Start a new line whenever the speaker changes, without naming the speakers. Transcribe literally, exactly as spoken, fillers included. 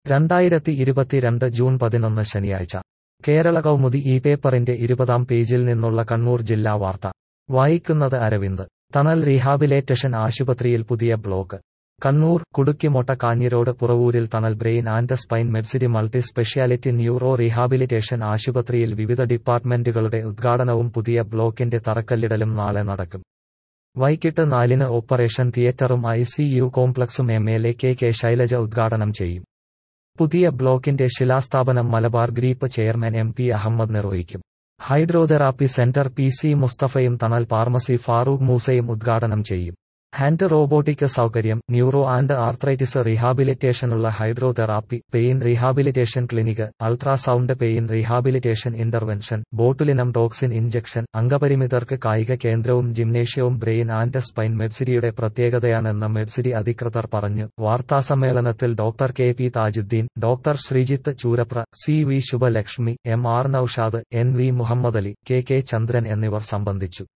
രണ്ടായിരത്തി ഇരുപത്തിരണ്ട് ജൂൺ പതിനൊന്ന് ശനിയാഴ്ച കേരള കൗമുദി ഈ പേപ്പറിന്റെ ഇരുപതാം പേജിൽ നിന്നുള്ള കണ്ണൂർ ജില്ലാ വാർത്ത വായിക്കുന്നത് അരവിന്ദ്. തണൽ റീഹാബിലിറ്റേഷൻ ആശുപത്രിയിൽ പുതിയ ബ്ലോക്ക്. കണ്ണൂർ കുടുക്കിമൊട്ട കാഞ്ഞിരോട് പുറവൂരിൽ Thanal brain and spine Medcity multi speciality neuro rehabilitation ആശുപത്രിയിൽ വിവിധ ഡിപ്പാർട്ട്മെന്റുകളുടെ ഉദ്ഘാടനവും പുതിയ ബ്ലോക്കിന്റെ തറക്കല്ലിടലും നാളെ നടക്കും. വൈകിട്ട് നാലിന് ഓപ്പറേഷൻ തിയേറ്ററും ഐ സി യു കോംപ്ലക്സും M L A K K Shailaja ഉദ്ഘാടനം ചെയ്യും. പുതിയ ബ്ലോക്കിന്റെ ശിലാസ്ഥാപനം Malabar group chairman M P Ahmed നിർവഹിക്കും. ഹൈഡ്രോതെറാപ്പി സെന്റർ പി സി മുസ്തഫയും തണൽ ഫാർമസി ഫാറൂഖ് മൂസയും ഉദ്ഘാടനം ചെയ്യും. ഹാൻഡ് റോബോട്ടിക് സൗകര്യം, ന്യൂറോ ആൻഡ് ആർത്രൈറ്റിസ് റീഹാബിലിറ്റേഷനുള്ള hydrotherapy, pain rehabilitation clinic, ultrasound pain rehabilitation intervention, botulinum toxin injection, അംഗപരിമിതർക്ക് കായിക കേന്ദ്രവും ജിംനേഷ്യവും ബ്രെയിൻ ആൻഡ് സ്പൈൻ മെഡ്സിറ്റിയുടെ പ്രത്യേകതയാണെന്ന് മെഡ്സിറ്റി അധികൃതർ പറഞ്ഞു. വാർത്താസമ്മേളനത്തിൽ doctor K P Thajuddeen, doctor Sreejith Choorapra, C V Shubhalakshmi, M R Noushad, N V Muhammadali, K K Chandran എന്നിവർ സംബന്ധിച്ചു.